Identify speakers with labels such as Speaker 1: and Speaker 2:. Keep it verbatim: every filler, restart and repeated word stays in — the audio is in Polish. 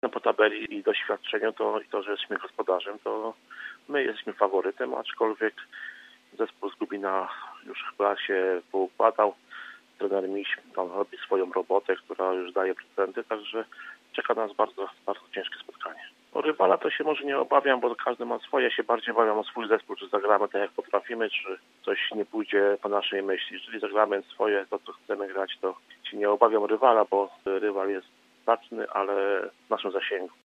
Speaker 1: No po tabeli i doświadczeniu to i to, że jesteśmy gospodarzem, to my jesteśmy faworytem, aczkolwiek zespół z Lubina już chyba się poukładał. Trener Miś tam robi swoją robotę, która już daje procenty, także czeka nas bardzo, bardzo ciężkie spotkanie. O rywala to się może nie obawiam, bo każdy ma swoje. Ja się bardziej obawiam o swój zespół, czy zagramy tak jak potrafimy, czy coś nie pójdzie po naszej myśli. Jeżeli zagramy swoje, to co chcemy grać, to się nie obawiam rywala, bo rywal jest znaczny, ale w naszym zasięgu.